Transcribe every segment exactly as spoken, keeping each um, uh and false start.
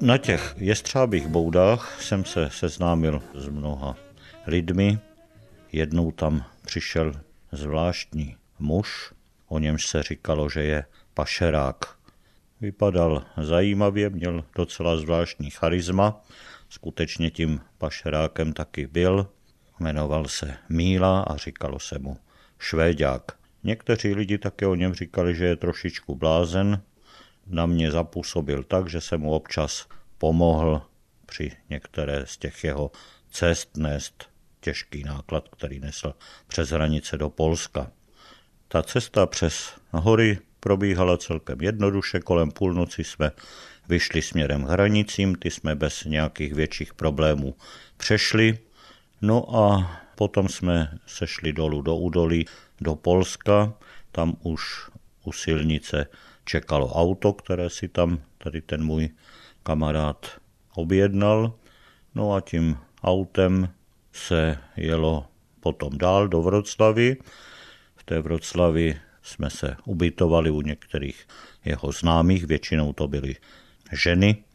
Na těch jestřábých boudách jsem se seznámil s mnoha lidmi. Jednou tam přišel zvláštní muž, o němž se říkalo, že je pašerák. Vypadal zajímavě, měl docela zvláštní charisma, skutečně tím pašerákem taky byl. Jmenoval se Míla a říkalo se mu Švéďák. Někteří lidi také o něm říkali, že je trošičku blázen. Na mě zapůsobil tak, že jsem mu občas pomohl při některé z těch jeho cest nést těžký náklad, který nesl přes hranice do Polska. Ta cesta přes hory probíhala celkem jednoduše, kolem půlnoci jsme vyšli směrem k hranicím, ty jsme bez nějakých větších problémů přešli. No a potom jsme sešli dolů do údolí, do Polska, tam už u silnice čekalo auto, které si tam tady ten můj kamarád objednal. No a tím autem se jelo potom dál do Vroclavy. V té Vroclavi jsme se ubytovali u některých jeho známých, většinou to byly ženy.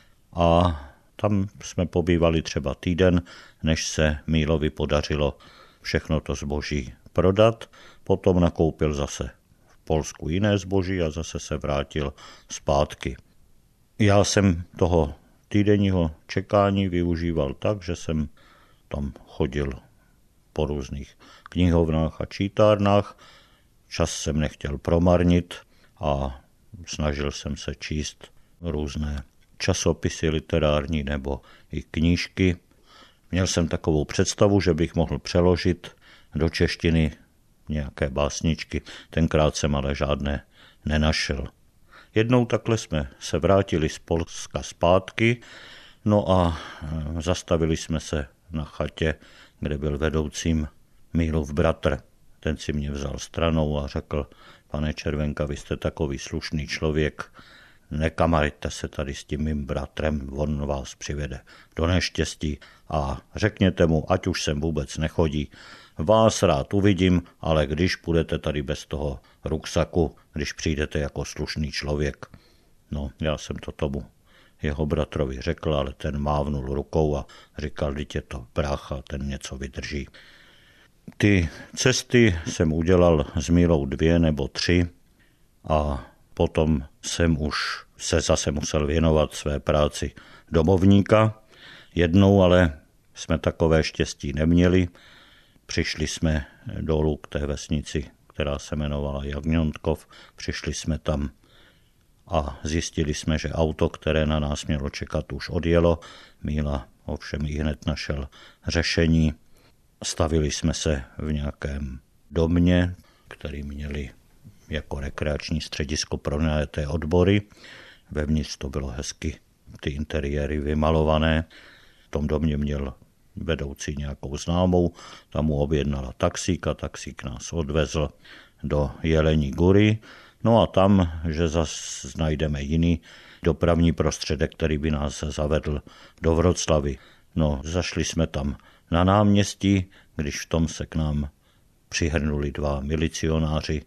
A tam jsme pobývali třeba týden, než se Mílovi podařilo všechno to zboží prodat. Potom nakoupil zase v Polsku jiné zboží a zase se vrátil zpátky. Já jsem toho týdenního čekání využíval tak, že jsem tam chodil po různých knihovnách a čítárnách. Čas jsem nechtěl promarnit a snažil jsem se číst různé časopisy literární nebo i knížky. Měl jsem takovou představu, že bych mohl přeložit do češtiny nějaké básničky. Tenkrát jsem ale žádné nenašel. Jednou takhle jsme se vrátili z Polska zpátky, no a zastavili jsme se na chatě, kde byl vedoucím Mílův bratr. Ten si mě vzal stranou a řekl: pane Červenka, vy jste takový slušný člověk, nekamarijte se tady s tím mým bratrem, on vás přivede do neštěstí a řekněte mu, ať už sem vůbec nechodí, vás rád uvidím, ale když půjdete tady bez toho ruksaku, když přijdete jako slušný člověk. No, já jsem to tomu jeho bratrovi řekl, ale ten mávnul rukou a říkal, vždyť je to brácha, ten něco vydrží. Ty cesty jsem udělal s Mílou dvě nebo tři a potom jsem už se zase musel věnovat své práci domovníka. Jednou ale jsme takové štěstí neměli. Přišli jsme dolů k té vesnici, která se jmenovala Jagňonkov. Přišli jsme tam a zjistili jsme, že auto, které na nás mělo čekat, už odjelo. Míla ovšem i hned našel řešení. Stavili jsme se v nějakém domě, který měli jako rekreační středisko pro najeté odbory. Vevnitř to bylo hezky, ty interiéry vymalované. V tom domě měl vedoucí nějakou známou, tam mu objednala taxík a taxík nás odvezl do Jelení Góry. No a tam, že zase najdeme jiný dopravní prostředek, který by nás zavedl do Vroclavy. No, zašli jsme tam na náměstí, když v tom se k nám přihrnuli dva milicionáři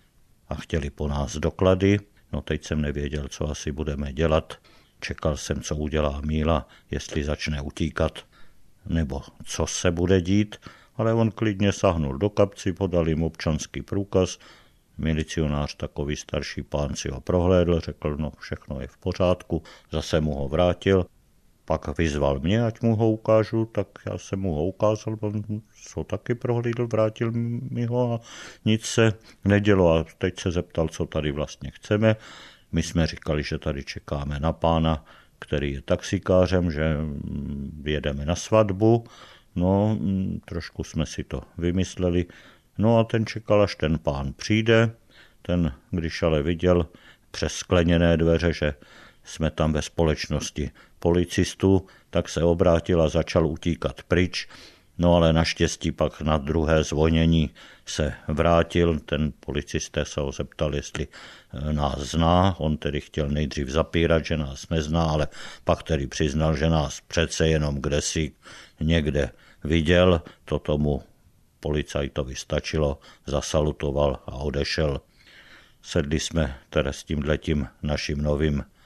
a chtěli po nás doklady. No teď jsem nevěděl, co asi budeme dělat. Čekal jsem, co udělá Míla, jestli začne utíkat, nebo co se bude dít, ale on klidně sahnul do kapci, podal jim občanský průkaz. Milicionář, takový starší pán, si ho prohlédl, řekl, no všechno je v pořádku, zase mu ho vrátil. Pak vyzval mě, ať mu ho ukážu, tak já jsem mu ho ukázal, on ho taky prohlídl, vrátil mi ho a nic se nedělo. A teď se zeptal, co tady vlastně chceme. My jsme říkali, že tady čekáme na pána, který je taxikářem, že jedeme na svatbu. No, trošku jsme si to vymysleli. No a ten čekal, až ten pán přijde. Ten, když ale viděl přes skleněné dveře, že jsme tam ve společnosti policistů, tak se obrátil a začal utíkat pryč. No ale naštěstí pak na druhé zvonění se vrátil. Ten policisté se ho zeptal, jestli nás zná. On tedy chtěl nejdřív zapírat, že nás nezná, ale pak tedy přiznal, že nás přece jenom kdesi někde viděl. To tomu policajtovi stačilo, zasalutoval a odešel. Sedli jsme teda s tímhletím naším novým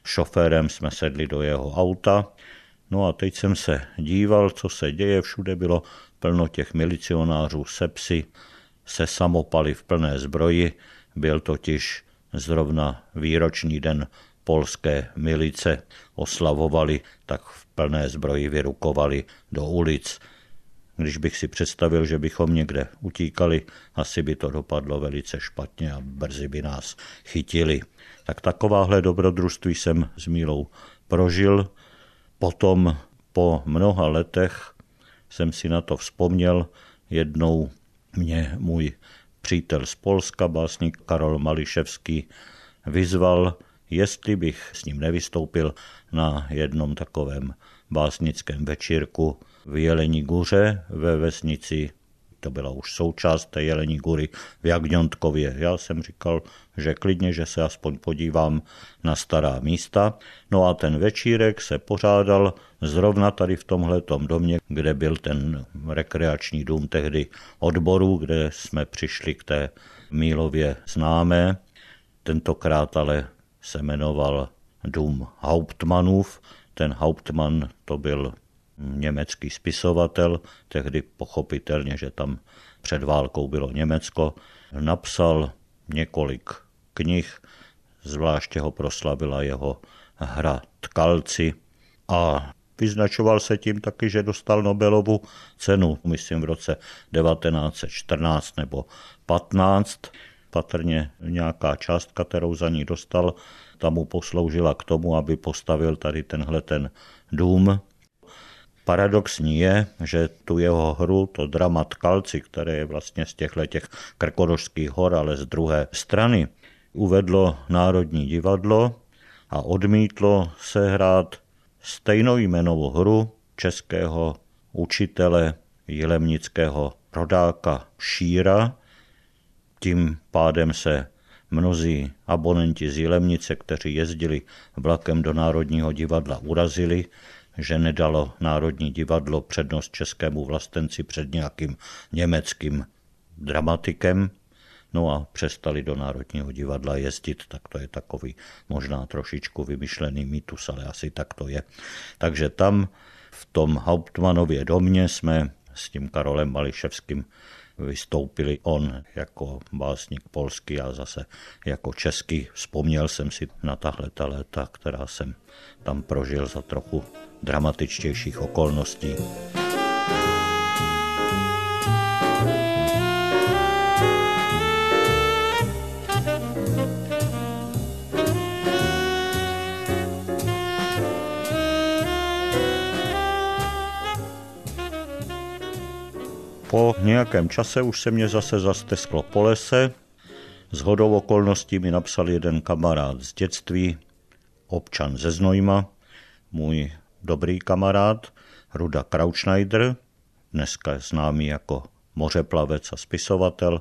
šoférem jsme sedli do jeho auta. No a teď jsem se díval, co se děje, všude bylo plno těch milicionářů se psy, se samopaly v plné zbroji, byl totiž zrovna výroční den polské milice, oslavovali, tak v plné zbroji vyrukovali do ulic. Když bych si představil, že bychom někde utíkali, asi by to dopadlo velice špatně a brzy by nás chytili. Tak takováhle dobrodružství jsem s Mílou prožil. Potom po mnoha letech jsem si na to vzpomněl. Jednou mě můj přítel z Polska, básník Karol Mališevský, vyzval, jestli bych s ním nevystoupil na jednom takovém básnickém večírku v Jelení Góře ve vesnici, to byla už součást té Jelení Góry v Jagňontkově. Já jsem říkal, že klidně, že se aspoň podívám na stará místa. No a ten večírek se pořádal zrovna tady v tomhletom domě, kde byl ten rekreační dům tehdy odboru, kde jsme přišli k té Mílově známé. Tentokrát ale se jmenoval dům Hauptmannův. Ten Hauptmann to byl německý spisovatel, tehdy pochopitelně, že tam před válkou bylo Německo, napsal několik knih, zvláště ho proslavila jeho hra Tkalci a vyznačoval se tím taky, že dostal Nobelovu cenu, myslím v roce devatenáct set čtrnáct nebo patnáct. Patrně nějaká částka, kterou za ní dostal, ta mu posloužila k tomu, aby postavil tady tenhle ten dům. Paradoxní je, že tu jeho hru, to drama Tkalci, které je vlastně z těchto těch Krkonošských hor, ale z druhé strany, uvedlo Národní divadlo a odmítlo sehrát stejnojmennou hru českého učitele jilemnického rodáka Šíra. Tím pádem se mnozí abonenti z Jilemnice, kteří jezdili vlakem do Národního divadla, urazili, že nedalo Národní divadlo přednost českému vlastenci před nějakým německým dramatikem. No a přestali do Národního divadla jezdit, tak to je takový možná trošičku vymyšlený mýtus, ale asi tak to je. Takže tam v tom Hauptmannově domě jsme s tím Karolem Mališevským vystoupili, on jako básník polský a zase jako český. Vzpomněl jsem si na tahle ta léta, která jsem tam prožil za trochu dramatičtějších okolností. Po nějakém čase už se mě zase zastesklo po lese. Shodou okolností mi napsal jeden kamarád z dětství, občan ze Znojma, můj dobrý kamarád Ruda Krautschneider, dneska známý jako mořeplavec a spisovatel,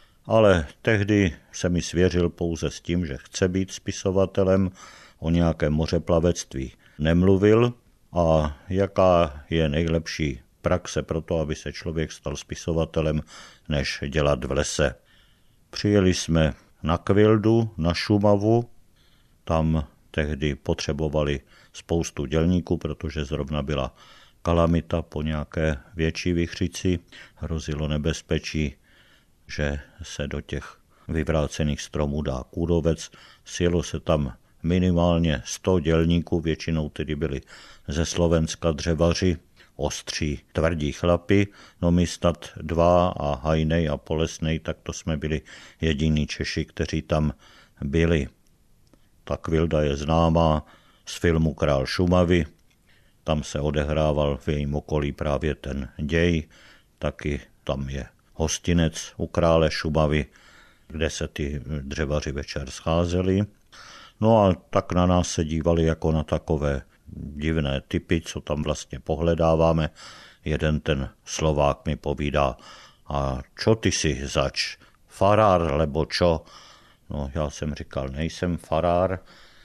ale tehdy se mi svěřil pouze s tím, že chce být spisovatelem, o nějakém mořeplavectví nemluvil a jaká je nejlepší praxe pro to, aby se člověk stal spisovatelem, než dělat v lese. Přijeli jsme na Kvildu, na Šumavu, tam tehdy potřebovali spoustu dělníků, protože zrovna byla kalamita po nějaké větší vichřici, hrozilo nebezpečí, že se do těch vyvrácených stromů dá kůrovec. Sjelo se tam minimálně sto dělníků, většinou tedy byli ze Slovenska dřevaři, ostří, tvrdí chlapi, no my snad dva a Hajnej a Polesnej, tak to jsme byli jediní Češi, kteří tam byli. Ta Kvilda je známá z filmu Král Šumavy, tam se odehrával v jejím okolí právě ten děj, taky tam je hostinec u Krále Šumavy, kde se ty dřevaři večer scházeli. No a tak na nás se dívali jako na takové divné typy, co tam vlastně pohledáváme. Jeden ten Slovák mi povídá, a čo ty si zač, farár, lebo čo? No já jsem říkal, nejsem farár,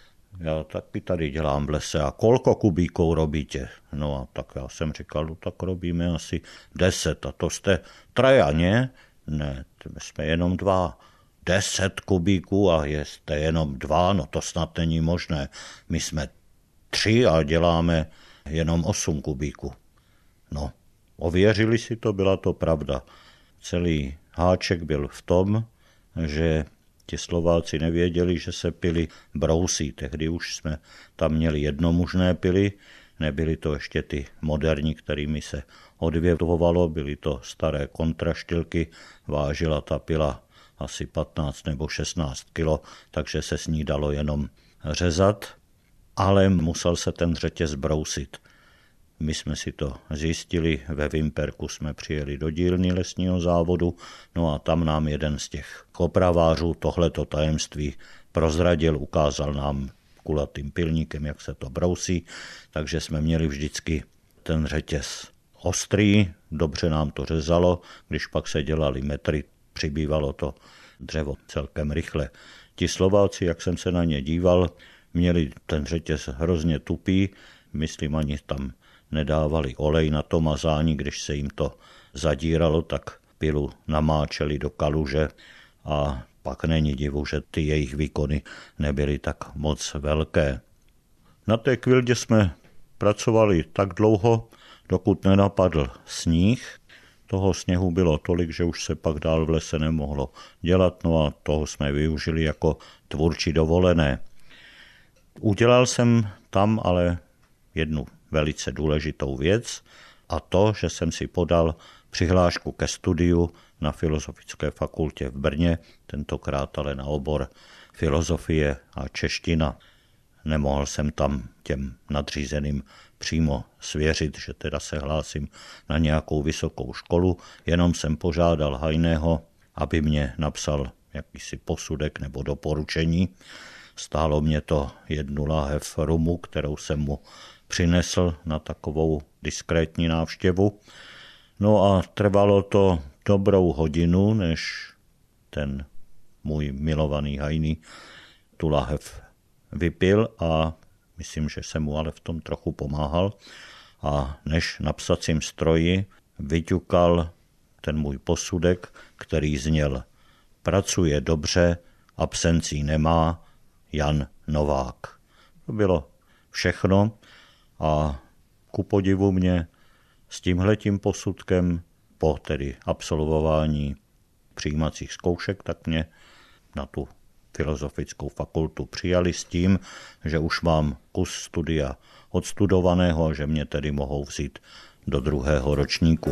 já taky tady dělám v lese a kolko kubíků robíte? No a tak já jsem říkal, no tak robíme asi deset a to jste traja, ne? Ne, jsme jenom dva. deset kubíků a jste jenom dva, no to snad není možné. My jsme tři a děláme jenom osm kubíků. No, ověřili si to, byla to pravda. Celý háček byl v tom, že ti Slováci nevěděli, že se pily brousí. Tehdy už jsme tam měli jednomužné pily, nebyly to ještě ty moderní, kterými se odvětvovalo, byly to staré kontraštylky, vážila ta pila asi patnáct nebo šestnáct kilo, takže se s ní dalo jenom řezat, ale musel se ten řetěz brousit. My jsme si to zjistili, ve Vimperku jsme přijeli do dílny lesního závodu, no a tam nám jeden z těch opravářů tohleto tajemství prozradil, ukázal nám kulatým pilníkem, jak se to brousí, takže jsme měli vždycky ten řetěz ostrý, dobře nám to řezalo, když pak se dělali metry, přibývalo to dřevo celkem rychle. Ti Slováci, jak jsem se na ně díval, měli ten řetěz hrozně tupý, myslím ani tam nedávali olej na to mazání, když se jim to zadíralo, tak pilu namáčeli do kaluže a pak není divu, že ty jejich výkony nebyly tak moc velké. Na té kvildě jsme pracovali tak dlouho, dokud nenapadl sníh. Toho sněhu bylo tolik, že už se pak dál v lese nemohlo dělat, no a toho jsme využili jako tvůrčí dovolené. Udělal jsem tam ale jednu velice důležitou věc a to, že jsem si podal přihlášku ke studiu na Filozofické fakultě v Brně, tentokrát ale na obor filozofie a čeština. Nemohl jsem tam těm nadřízeným přímo svěřit, že teda se hlásím na nějakou vysokou školu, jenom jsem požádal Hajného, aby mě napsal jakýsi posudek nebo doporučení. Stálo mě to jednu láhev rumu, kterou jsem mu přinesl na takovou diskrétní návštěvu. No a trvalo to dobrou hodinu, než ten můj milovaný Hajný tu láhev vypil a myslím, že jsem mu ale v tom trochu pomáhal. A než na psacím stroji vyťukal ten můj posudek, který zněl: pracuje dobře, absencí nemá, Jan Novák. To bylo všechno a ku podivu mě s tímhletím posudkem po tedy absolvování přijímacích zkoušek, tak mě na tu filozofickou fakultu přijali s tím, že už mám kus studia odstudovaného, že mě tedy mohou vzít do druhého ročníku.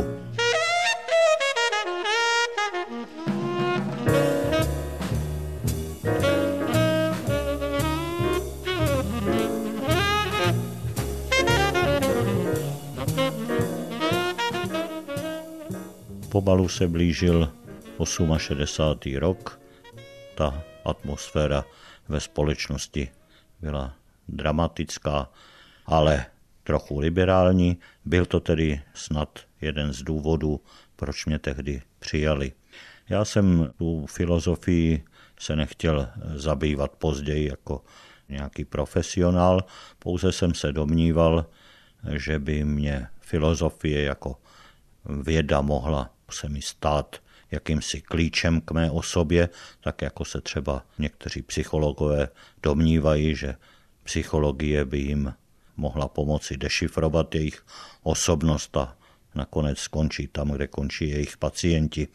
Pomalu se blížil šedesátý osmý rok. Ta atmosféra ve společnosti byla dramatická, ale trochu liberální. Byl to tedy snad jeden z důvodů, proč mě tehdy přijali. Já jsem tu filozofii se nechtěl zabývat později jako nějaký profesionál, pouze jsem se domníval, že by mě filozofie jako věda mohla se mi stát jakýmsi klíčem k mé osobě, tak jako se třeba někteří psychologové domnívají, že psychologie by jim mohla pomoci dešifrovat jejich osobnost a nakonec skončí tam, kde končí jejich pacienti.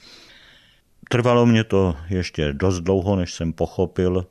Trvalo mě to ještě dost dlouho, než jsem pochopil,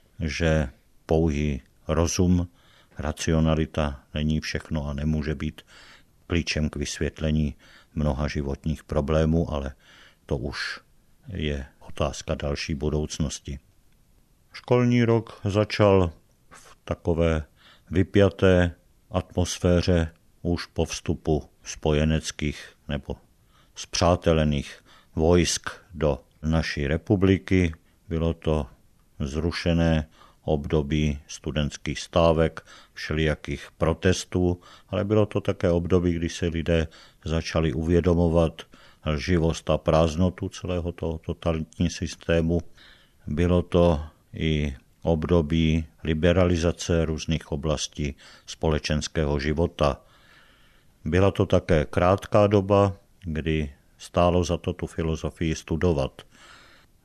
že pouhý rozum, racionalita není všechno a nemůže být klíčem k vysvětlení mnoha životních problémů, ale to už je otázka další budoucnosti. Školní rok začal v takové vypjaté atmosféře už po vstupu spojeneckých nebo spřátelených vojsk do naší republiky. Bylo to zrušené období studentských stávek, všelijakých protestů, ale bylo to také období, kdy se lidé začali uvědomovat lživost a prázdnotu celého toho totalitní systému. Bylo to i období liberalizace různých oblastí společenského života. Byla to také krátká doba, kdy stálo za to tu filozofii studovat.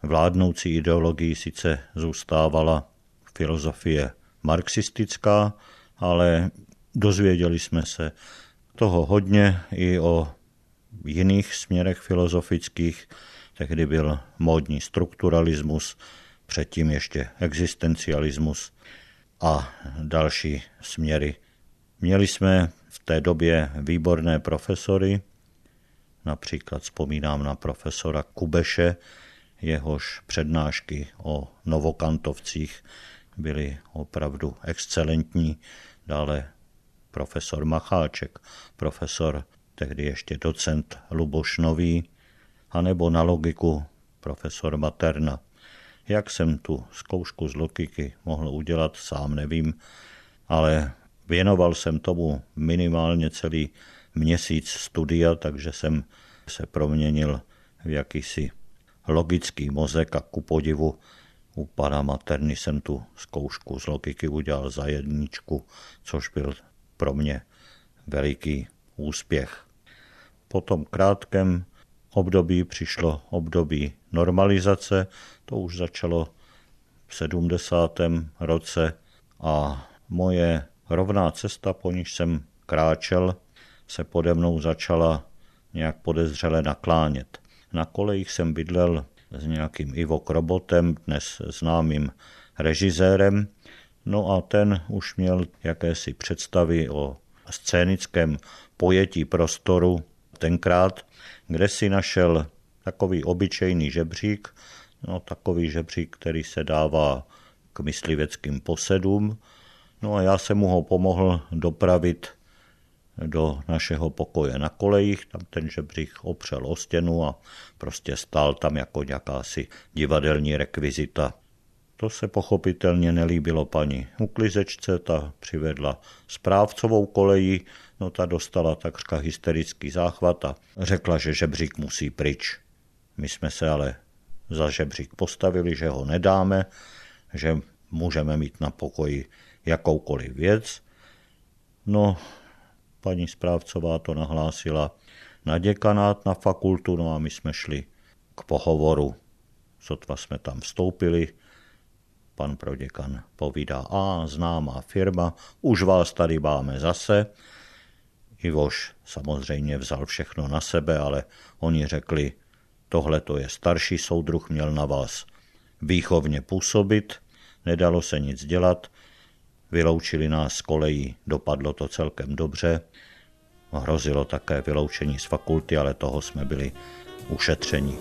vládnoucí ideologií sice zůstávala filozofie marxistická, ale dozvěděli jsme se toho hodně i o jiných směrech filozofických. Tehdy byl módní strukturalismus, předtím ještě existencialismus a další směry. Měli jsme v té době výborné profesory, například vzpomínám na profesora Kubeše, jehož přednášky o novokantovcích byly opravdu excelentní. Dále profesor Macháček, profesor, tehdy ještě docent Luboš Nový, anebo na logiku profesor Materna. Jak jsem tu zkoušku z logiky mohl udělat, sám nevím, ale věnoval jsem tomu minimálně celý měsíc studia, takže jsem se proměnil v jakýsi logický mozek a ku podivu u pana Materny jsem tu zkoušku z logiky udělal za jedničku, což byl pro mě veliký úspěch. Po tom krátkém období přišlo období normalizace, to už začalo v sedmdesátém roce a moje rovná cesta, po níž jsem kráčel, se pode mnou začala nějak podezřele naklánět. Na kolejích jsem bydlel s nějakým Ivo Krobotem, dnes známým režisérem, no a ten už měl jakési představy o scénickém pojetí prostoru tenkrát, kde si našel takový obyčejný žebřík, no takový žebřík, který se dává k mysliveckým posedům, no a já jsem mu ho pomohl dopravit do našeho pokoje na kolejích, tam ten žebřík opřel o stěnu a prostě stál tam jako jakási divadelní rekvizita. To se pochopitelně nelíbilo paní uklizečce, ta přivedla správcovou kolejí, no ta dostala takřka hysterický záchvat a řekla, že žebřík musí pryč. My jsme se ale za žebřík postavili, že ho nedáme, že můžeme mít na pokoji jakoukoliv věc. No, paní správcová to nahlásila na děkanát, na fakultu, no a my jsme šli k pohovoru. Sotva jsme tam vstoupili, pan proděkan povídá, a známá firma, už vás tady máme zase. Ivoš samozřejmě vzal všechno na sebe, ale oni řekli, tohle to je starší soudruh, měl na vás výchovně působit, nedalo se nic dělat, vyloučili nás z kolejí, dopadlo to celkem dobře, hrozilo také vyloučení z fakulty, ale toho jsme byli ušetřeni.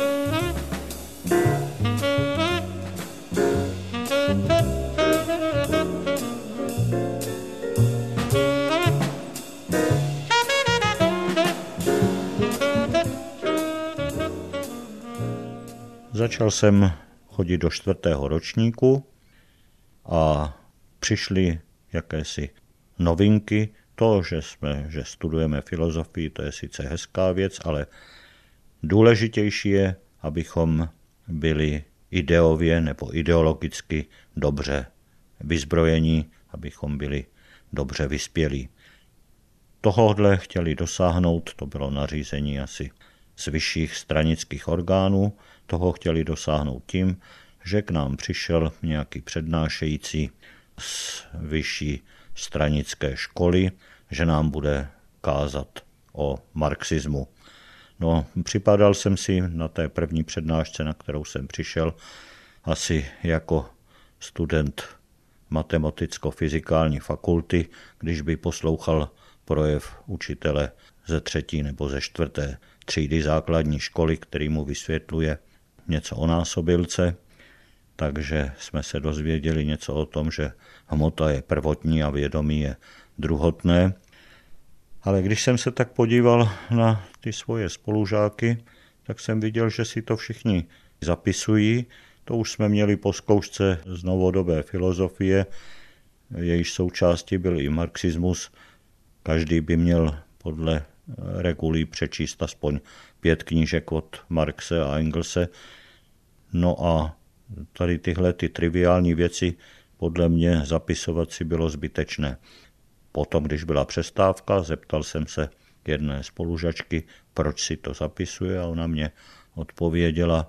Začal jsem chodit do čtvrtého ročníku a přišly jakési novinky. To, že, jsme, že studujeme filozofii, to je sice hezká věc, ale důležitější je, abychom byli ideově nebo ideologicky dobře vyzbrojení, abychom byli dobře vyspělí. Tohodle chtěli dosáhnout, to bylo nařízení asi z vyšších stranických orgánů, toho chtěli dosáhnout tím, že k nám přišel nějaký přednášející z vyšší stranické školy, že nám bude kázat o marxismu. No, připadal jsem si na té první přednášce, na kterou jsem přišel, asi jako student matematicko-fyzikální fakulty, když by poslouchal projev učitele ze třetí nebo ze čtvrté třídy základní školy, který mu vysvětluje něco o násobilce. Takže jsme se dozvěděli něco o tom, že hmota je prvotní a vědomí je druhotné. Ale když jsem se tak podíval na ty svoje spolužáky, tak jsem viděl, že si to všichni zapisují. To už jsme měli po zkoušce z novodobé filozofie, jejíž součástí byl i marxismus. Každý by měl podle regulí přečíst aspoň pět knížek od Marxe a Engelse. No a tady tyhle ty triviální věci podle mě zapisovat si bylo zbytečné. Potom, když byla přestávka, zeptal jsem se jedné spolužačky, proč si to zapisuje, a ona mě odpověděla,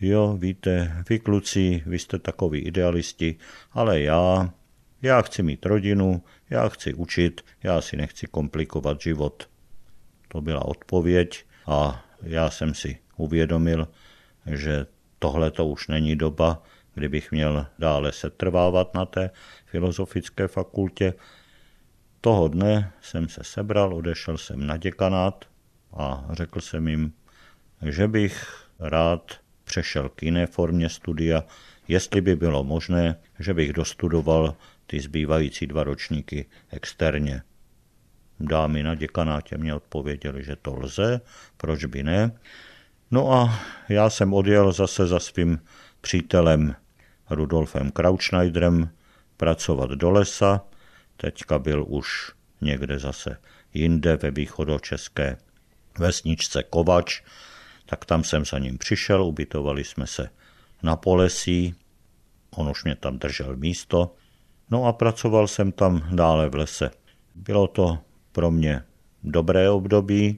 jo, víte, vy kluci, vy jste takový idealisti, ale já, já chci mít rodinu, já chci učit, já si nechci komplikovat život. To byla odpověď a já jsem si uvědomil, že tohle to už není doba, kdybych měl dále setrvávat na té filozofické fakultě. Toho dne jsem se sebral, odešel jsem na děkanát a řekl jsem jim, že bych rád přešel k jiné formě studia, jestli by bylo možné, že bych dostudoval ty zbývající dva ročníky externě. Dámy na děkanátě mě odpověděli, že to lze, proč by ne. No a já jsem odjel zase za svým přítelem Rudolfem Krautschneiderem pracovat do lesa. Teďka byl už někde zase jinde ve východočeské vesničce Kovač, tak tam jsem za ním přišel, ubytovali jsme se na Polesí, on už mě tam držel místo, no a pracoval jsem tam dále v lese. Bylo to pro mě dobré období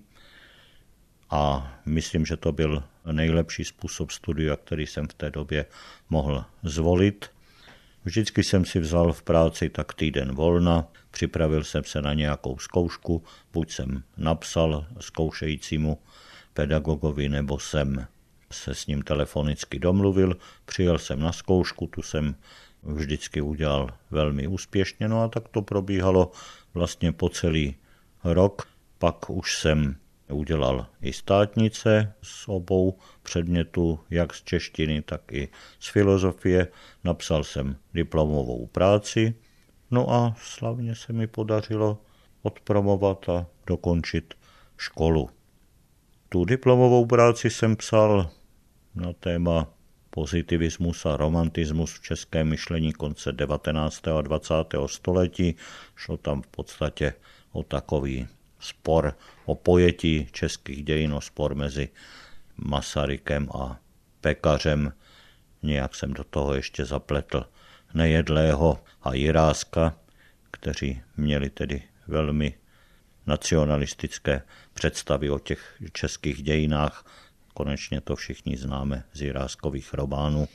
a myslím, že to byl nejlepší způsob studia, který jsem v té době mohl zvolit. Vždycky jsem si vzal v práci tak týden volna, připravil jsem se na nějakou zkoušku, buď jsem napsal zkoušejícímu pedagogovi, nebo jsem se s ním telefonicky domluvil, přijel jsem na zkoušku, tu jsem vždycky udělal velmi úspěšně, no a tak to probíhalo vlastně po celý rok. Pak už jsem udělal i státnice z obou předmětů, jak z češtiny, tak i z filozofie. Napsal jsem diplomovou práci, no a slavně se mi podařilo odpromovat a dokončit školu. Tu diplomovou práci jsem psal na téma pozitivismus a romantismus v českém myšlení konce devatenáctého a dvacátého století. Šlo tam v podstatě o takový spor o pojetí českých dějin, o spor mezi Masarykem a Pekařem. Nějak jsem do toho ještě zapletl Nejedlého a Jiráska, kteří měli tedy velmi nacionalistické představy o těch českých dějinách. Konečně to všichni známe z Jiráskových románů.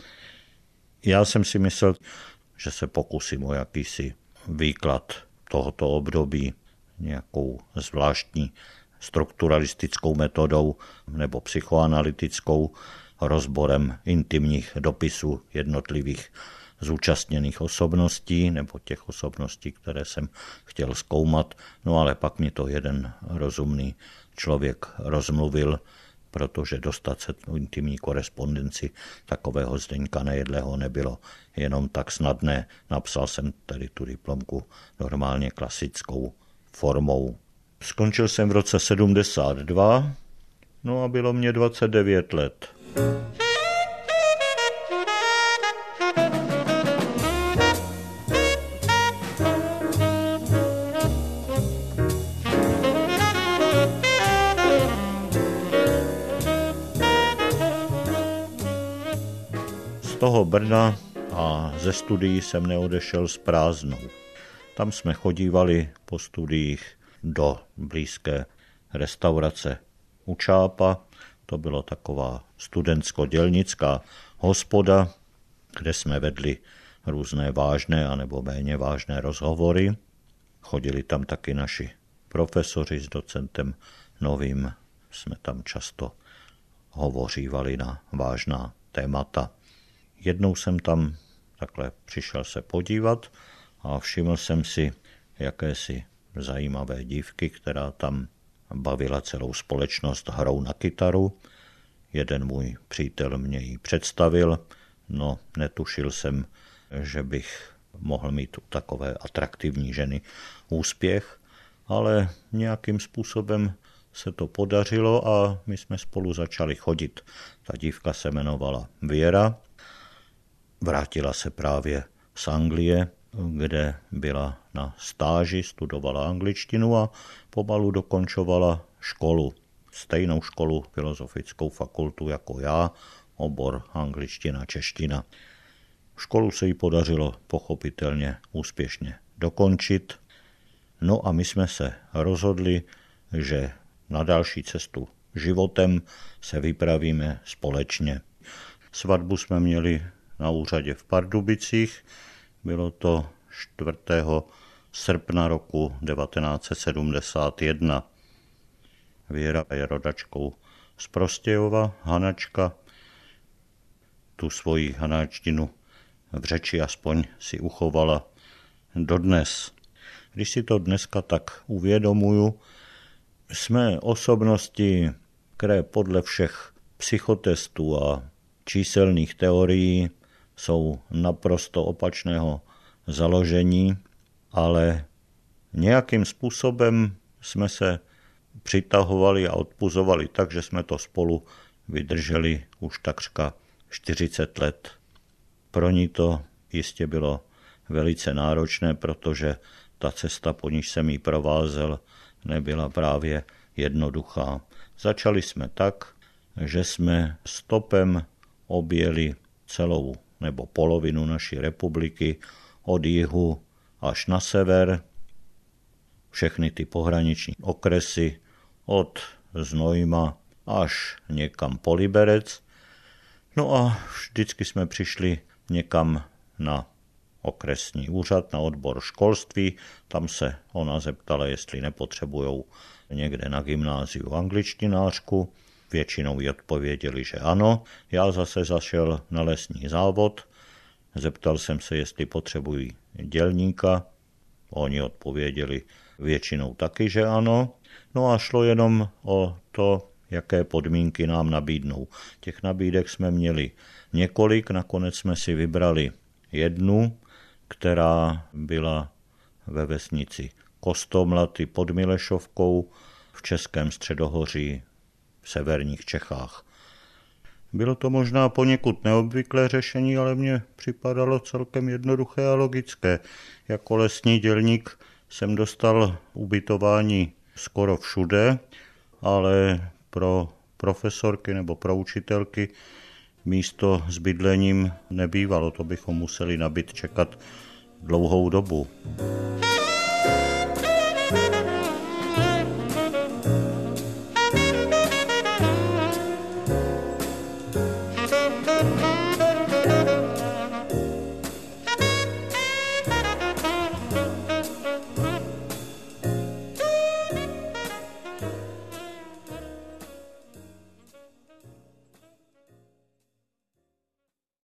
Já jsem si myslel, že se pokusím o jakýsi výklad tohoto období nějakou zvláštní strukturalistickou metodou nebo psychoanalytickou rozborem intimních dopisů jednotlivých zúčastněných osobností nebo těch osobností, které jsem chtěl zkoumat. No ale pak mi to jeden rozumný člověk rozmluvil, protože dostat se tu intimní korespondenci takového Zdeňka Nejedlého nebylo jenom tak snadné. Napsal jsem tedy tu diplomku normálně klasickou formou. Skončil jsem v roce sedmdesát dva, no a bylo mě dvacet devět let. Z toho Brna a ze studií jsem neodešel s prázdnou. Tam jsme chodívali po studiích do blízké restaurace u Čápa. To byla taková studentsko-dělnická hospoda, kde jsme vedli různé vážné anebo méně vážné rozhovory. Chodili tam taky naši profesoři s docentem Novým. Jsme tam často hovořívali na vážná témata. Jednou jsem tam takhle přišel se podívat a všiml jsem si jakési zajímavé dívky, která tam bavila celou společnost hrou na kytaru. Jeden můj přítel mě ji představil, no netušil jsem, že bych mohl mít u takové atraktivní ženy úspěch, ale nějakým způsobem se to podařilo a my jsme spolu začali chodit. Ta dívka se jmenovala Věra, vrátila se právě z Anglie, kde byla na stáži, studovala angličtinu a pomalu dokončovala školu. Stejnou školu, filozofickou fakultu jako já, obor angličtina, čeština. Školu se jí podařilo pochopitelně úspěšně dokončit. No a my jsme se rozhodli, že na další cestu životem se vypravíme společně. Svatbu jsme měli na úřadě v Pardubicích. Bylo to čtvrtého srpna roku devatenáct set sedmdesát jedna. Věra je rodačkou z Prostějova, Hanačka. Tu svoji hanáčtinu v řeči aspoň si uchovala dodnes. Když si to dneska tak uvědomuju, jsme osobnosti, které podle všech psychotestů a číselných teorií jsou naprosto opačného založení, ale nějakým způsobem jsme se přitahovali a odpuzovali tak, že jsme to spolu vydrželi už takřka čtyřicet let. Pro ní to jistě bylo velice náročné, protože ta cesta, po níž jsem jí provázel, nebyla právě jednoduchá. Začali jsme tak, že jsme stopem objeli celou nebo polovinu naší republiky od jihu až na sever, všechny ty pohraniční okresy od Znojma až někam po Liberec. No a vždycky jsme přišli někam na okresní úřad, na odbor školství. Tam se ona zeptala, jestli nepotřebujou někde na gymnáziu angličtinářku. Většinou jí odpověděli, že ano. Já zase zašel na lesní závod. Zeptal jsem se, jestli potřebují dělníka. Oni odpověděli většinou taky, že ano. No a šlo jenom o to, jaké podmínky nám nabídnou. Těch nabídek jsme měli několik, nakonec jsme si vybrali jednu, která byla ve vesnici Kostomlaty pod Milešovkou v Českém středohoří v severních Čechách. Bylo to možná poněkud neobvyklé řešení, ale mně připadalo celkem jednoduché a logické. Jako lesní dělník jsem dostal ubytování skoro všude, ale pro profesorky nebo pro učitelky místo s bydlením nebývalo. To bychom museli na byt čekat dlouhou dobu.